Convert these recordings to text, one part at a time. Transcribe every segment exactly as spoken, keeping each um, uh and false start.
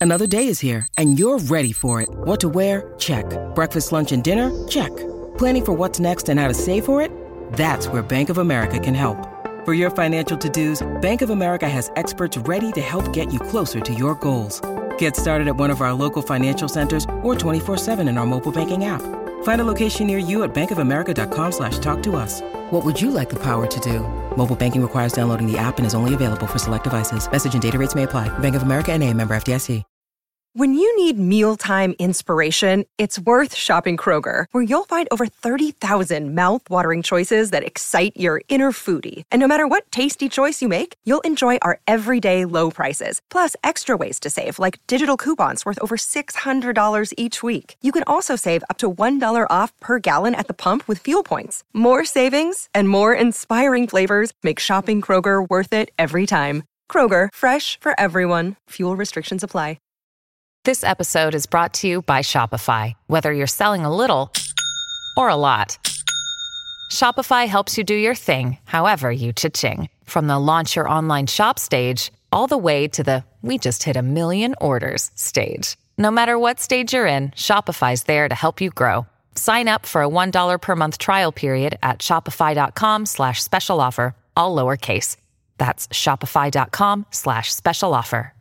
Another day is here, and you're ready for it. What to wear? Check. Breakfast, lunch, and dinner? Check. Planning for what's next and how to save for it? That's where Bank of America can help. For your financial to-dos, Bank of America has experts ready to help get you closer to your goals. Get started at one of our local financial centers or twenty-four seven in our mobile banking app. Find a location near you at bankofamerica.com slash talk to us. What would you like the power to do? Mobile banking requires downloading the app and is only available for select devices. Message and data rates may apply. Bank of America N A, member F D I C. When you need mealtime inspiration, it's worth shopping Kroger, where you'll find over thirty thousand mouth-watering choices that excite your inner foodie. And no matter what tasty choice you make, you'll enjoy our everyday low prices, plus extra ways to save, like digital coupons worth over six hundred dollars each week. You can also save up to one dollar off per gallon at the pump with fuel points. More savings and more inspiring flavors make shopping Kroger worth it every time. Kroger, fresh for everyone. Fuel restrictions apply. This episode is brought to you by Shopify. Whether you're selling a little or a lot, Shopify helps you do your thing, however you cha-ching. From the launch your online shop stage, all the way to the we just hit a million orders stage. No matter what stage you're in, Shopify's there to help you grow. Sign up for a one dollar per month trial period at shopify.com slash special offer, all lowercase. That's shopify.com slash special offer.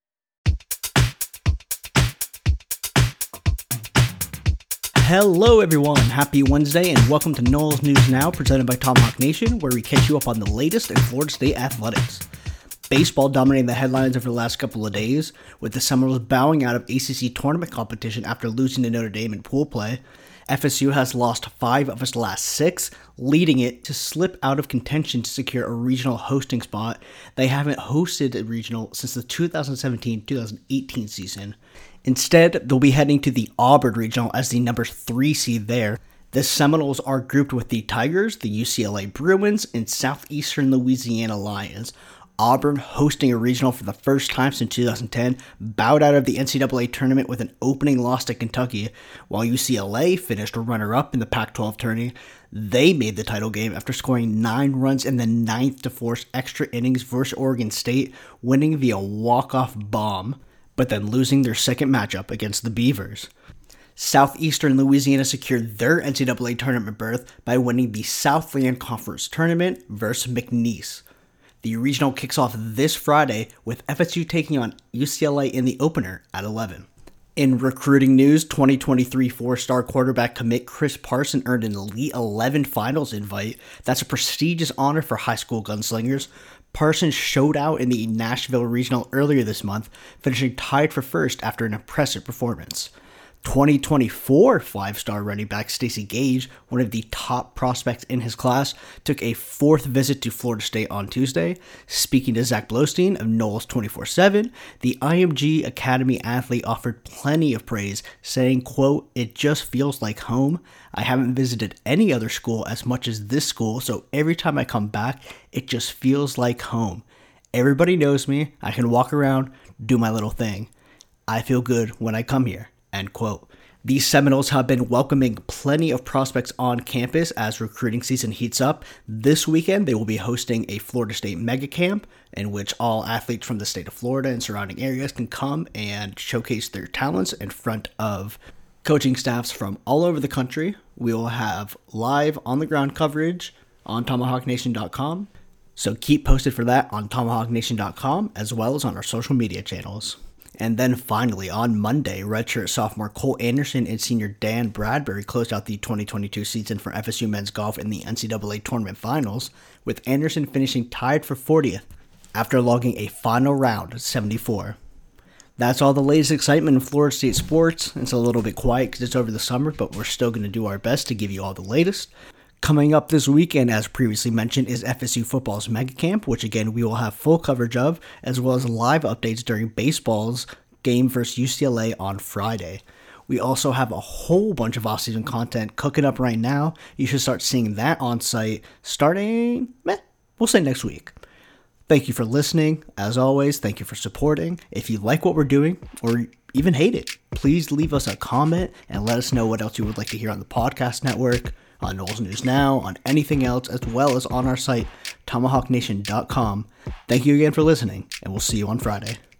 Hello everyone, happy Wednesday and welcome to Noles News Now, presented by Tomahawk Nation, where we catch you up on the latest in Florida State athletics. Baseball dominating the headlines over the last couple of days, with the Seminoles bowing out of A C C tournament competition after losing to Notre Dame in pool play. F S U has lost five of its last six, leading it to slip out of contention to secure a regional hosting spot. They haven't hosted a regional since the two thousand seventeen two thousand eighteen season. Instead, they'll be heading to the Auburn Regional as the number three seed there. The Seminoles are grouped with the Tigers, the U C L A Bruins, and Southeastern Louisiana Lions. Auburn, hosting a regional for the first time since two thousand ten, bowed out of the N C double A tournament with an opening loss to Kentucky, while U C L A finished runner-up in the Pac twelve tourney. They made the title game after scoring nine runs in the ninth to force extra innings versus Oregon State, winning via walk-off bomb, but then losing their second matchup against the Beavers. Southeastern Louisiana secured their N C double A tournament berth by winning the Southland Conference tournament versus McNeese. The regional kicks off this Friday with F S U taking on U C L A in the opener at eleven. In recruiting news, twenty twenty-three four-star quarterback commit Chris Parson earned an Elite eleven finals invite. That's a prestigious honor for high school gunslingers. Parson showed out in the Nashville Regional earlier this month, finishing tied for first after an impressive performance. twenty twenty-four five-star running back Stacey Gage, one of the top prospects in his class, took a fourth visit to Florida State on Tuesday. Speaking to Zach Blostein of Noles twenty-four seven, the I M G Academy athlete offered plenty of praise, saying, quote, "It just feels like home. I haven't visited any other school as much as this school, so every time I come back, it just feels like home. Everybody knows me. I can walk around, do my little thing. I feel good when I come here." End quote. These Seminoles have been welcoming plenty of prospects on campus as recruiting season heats up. This weekend, they will be hosting a Florida State mega camp in which all athletes from the state of Florida and surrounding areas can come and showcase their talents in front of coaching staffs from all over the country. We will have live on-the-ground coverage on tomahawk nation dot com, so keep posted for that on tomahawk nation dot com as well as on our social media channels. And then finally, on Monday, redshirt sophomore Cole Anderson and senior Dan Bradbury closed out the twenty twenty-two season for F S U men's golf in the N C double A tournament finals, with Anderson finishing tied for fortieth after logging a final round of seventy-four. That's all the latest excitement in Florida State sports. It's a little bit quiet because it's over the summer, but we're still going to do our best to give you all the latest. Coming up this weekend, as previously mentioned, is F S U football's mega camp, which again we will have full coverage of, as well as live updates during baseball's game versus U C L A on Friday. We also have a whole bunch of off-season content cooking up right now. You should start seeing that on site starting, eh, we'll say next week. Thank you for listening. As always, thank you for supporting. If you like what we're doing, or even hate it, please leave us a comment and let us know what else you would like to hear on the podcast network, on Noles News Now, on anything else, as well as on our site, tomahawk nation dot com. Thank you again for listening, and we'll see you on Friday.